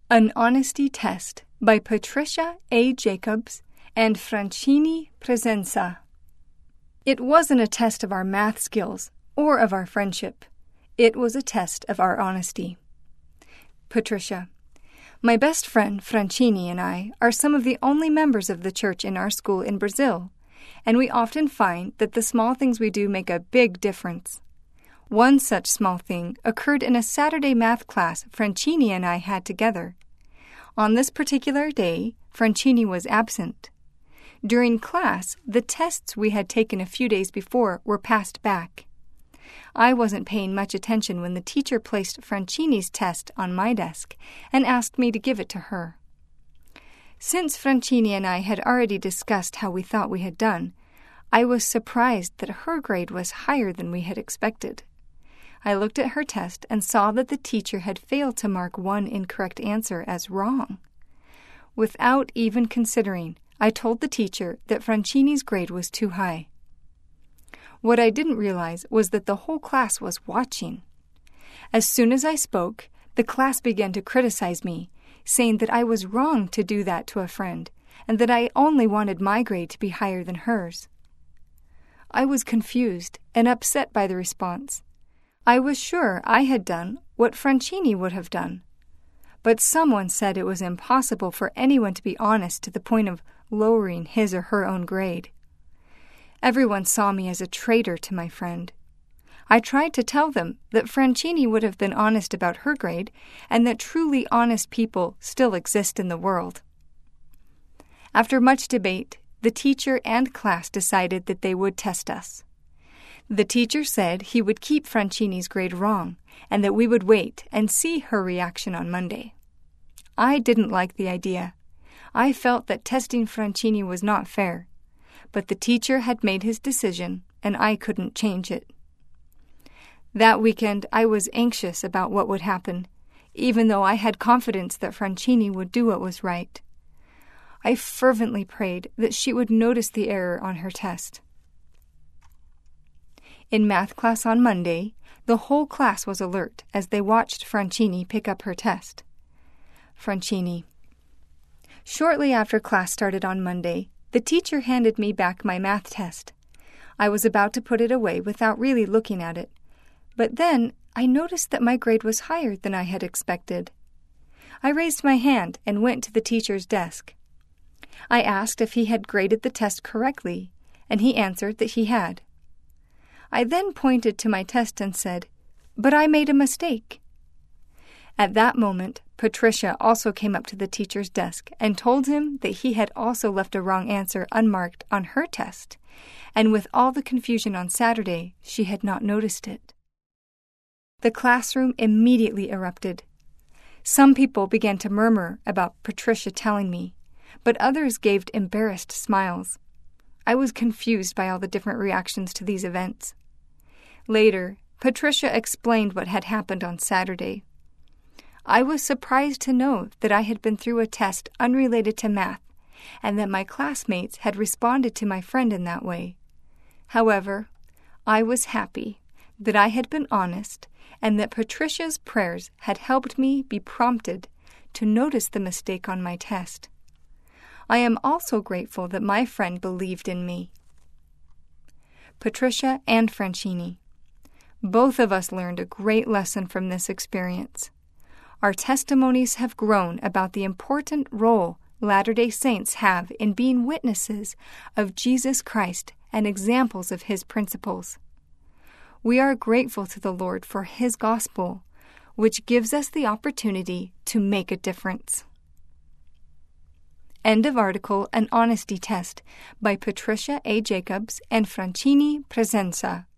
An Honesty Test by Patricia A. Jacobs and Francini Presenza. It wasn't a test of our math skills or of our friendship. It was a test of our honesty. Patricia: My best friend Francini and I are some of the only members of the church in our school in Brazil, and we often find that the small things we do make a big difference. One such small thing occurred in a Saturday math class Francini and I had together. On this particular day, Francini was absent. During class, the tests we had taken a few days before were passed back. I wasn't paying much attention when the teacher placed Francini's test on my desk and asked me to give it to her. Since Francini and I had already discussed how we thought we had done, I was surprised that her grade was higher than we had expected. I looked at her test and saw that the teacher had failed to mark one incorrect answer as wrong. Without even considering, I told the teacher that Francini's grade was too high. What I didn't realize was that the whole class was watching. As soon as I spoke, the class began to criticize me, saying that I was wrong to do that to a friend, and that I only wanted my grade to be higher than hers. I was confused and upset by the response. I was sure I had done what Francini would have done. But someone said it was impossible for anyone to be honest to the point of lowering his or her own grade. Everyone saw me as a traitor to my friend. I tried to tell them that Francini would have been honest about her grade and that truly honest people still exist in the world. After much debate, the teacher and class decided that they would test us. The teacher said he would keep Francini's grade wrong and that we would wait and see her reaction on Monday. I didn't like the idea. I felt that testing Francini was not fair, but the teacher had made his decision and I couldn't change it. That weekend, I was anxious about what would happen, even though I had confidence that Francini would do what was right. I fervently prayed that she would notice the error on her test. In math class on Monday, the whole class was alert as they watched Francini pick up her test. Francini: Shortly after class started on Monday, the teacher handed me back my math test. I was about to put it away without really looking at it, but then I noticed that my grade was higher than I had expected. I raised my hand and went to the teacher's desk. I asked if he had graded the test correctly, and he answered that he had. I then pointed to my test and said, "But I made a mistake." At that moment, Patricia also came up to the teacher's desk and told him that he had also left a wrong answer unmarked on her test, and with all the confusion on Saturday, she had not noticed it. The classroom immediately erupted. Some people began to murmur about Patricia telling me, but others gave embarrassed smiles. I was confused by all the different reactions to these events. Later, Patricia explained what had happened on Saturday. I was surprised to know that I had been through a test unrelated to math and that my classmates had responded to my friend in that way. However, I was happy that I had been honest and that Patricia's prayers had helped me be prompted to notice the mistake on my test. I am also grateful that my friend believed in me. Patricia and Francini. Both of us learned a great lesson from this experience. Our testimonies have grown about the important role Latter-day Saints have in being witnesses of Jesus Christ and examples of His principles. We are grateful to the Lord for His gospel, which gives us the opportunity to make a difference. End of article An Honesty Test by Patricia A. Jacobs and Francini Presenza.